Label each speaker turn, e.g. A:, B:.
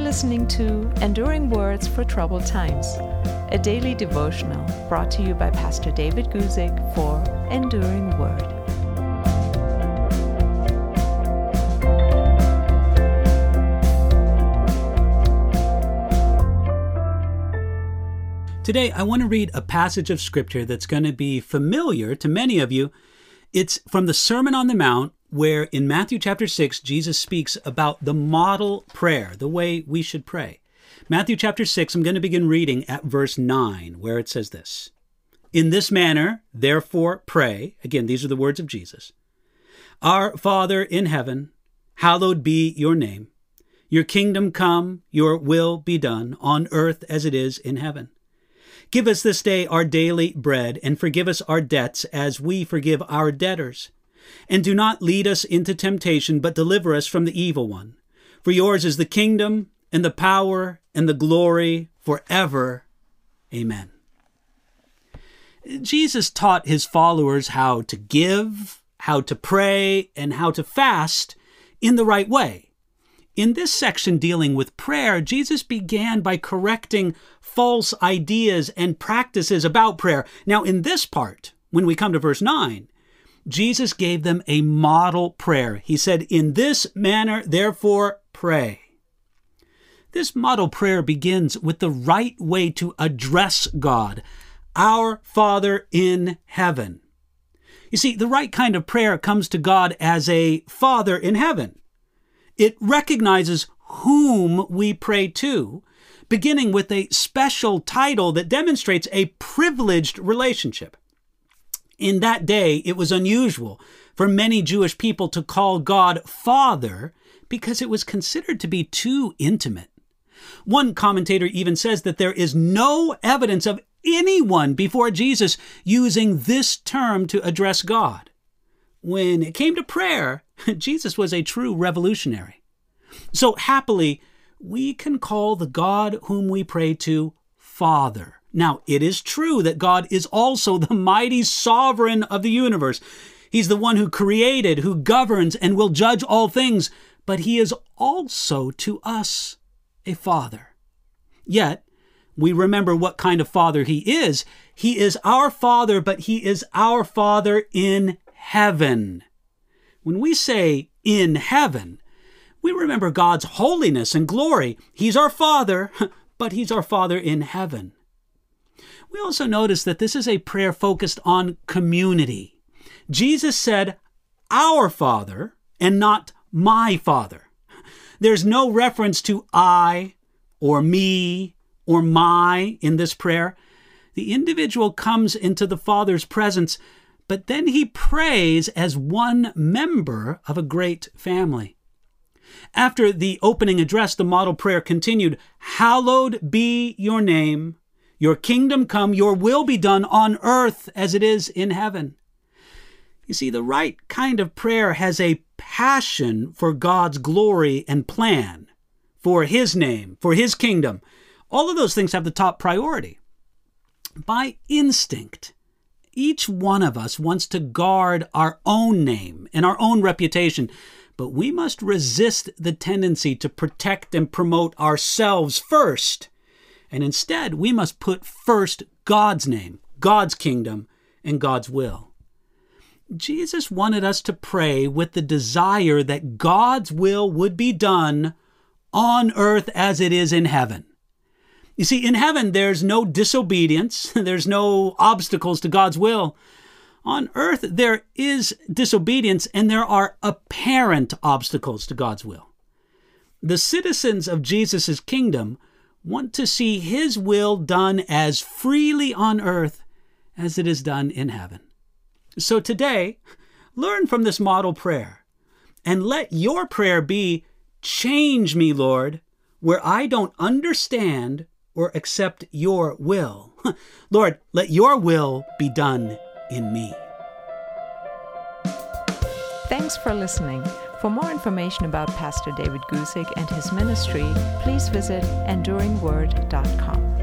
A: listening to Enduring Words for Troubled Times, a daily devotional brought to you by Pastor David Guzik for Enduring Word.
B: Today, I want to read a passage of Scripture that's going to be familiar to many of you. It's from the Sermon on the Mount, where in Matthew chapter 6, Jesus speaks about the model prayer, the way we should pray. Matthew chapter 6, I'm going to begin reading at verse 9, where it says this: "In this manner, therefore, pray." Again, these are the words of Jesus. "Our Father in heaven, hallowed be your name. Your kingdom come, your will be done, on earth as it is in heaven. Give us this day our daily bread, and forgive us our debts as we forgive our debtors. And do not lead us into temptation, but deliver us from the evil one. For yours is the kingdom, and the power, and the glory, forever. Amen." Jesus taught his followers how to give, how to pray, and how to fast in the right way. In this section dealing with prayer, Jesus began by correcting false ideas and practices about prayer. Now, in this part, when we come to verse 9, Jesus gave them a model prayer. He said, "In this manner, therefore, pray." This model prayer begins with the right way to address God, our Father in heaven. You see, the right kind of prayer comes to God as a Father in heaven. It recognizes whom we pray to, beginning with a special title that demonstrates a privileged relationship. In that day, it was unusual for many Jewish people to call God Father because it was considered to be too intimate. One commentator even says that there is no evidence of anyone before Jesus using this term to address God. When it came to prayer, Jesus was a true revolutionary. So happily, we can call the God whom we pray to Father. Now, it is true that God is also the mighty sovereign of the universe. He's the one who created, who governs, and will judge all things. But he is also to us a Father. Yet, we remember what kind of Father he is. He is our Father, but he is our Father in heaven. When we say in heaven, we remember God's holiness and glory. He's our Father, but he's our Father in heaven. We also notice that this is a prayer focused on community. Jesus said, "Our Father," and not "my Father." There's no reference to I or me or my in this prayer. The individual comes into the Father's presence, but then he prays as one member of a great family. After the opening address, the model prayer continued, "Hallowed be your name. Your kingdom come, your will be done on earth as it is in heaven." You see, the right kind of prayer has a passion for God's glory and plan, for his name, for his kingdom. All of those things have the top priority. By instinct, each one of us wants to guard our own name and our own reputation, but we must resist the tendency to protect and promote ourselves first. And instead, we must put first God's name, God's kingdom, and God's will. Jesus wanted us to pray with the desire that God's will would be done on earth as it is in heaven. You see, in heaven, there's no disobedience. There's no obstacles to God's will. On earth, there is disobedience, and there are apparent obstacles to God's will. The citizens of Jesus' kingdom want to see his will done as freely on earth as it is done in heaven. So today, learn from this model prayer, and let your prayer be, "Change me, Lord, where I don't understand or accept your will. Lord, let your will be done in me."
A: Thanks for listening. For more information about Pastor David Guzik and his ministry, please visit enduringword.com.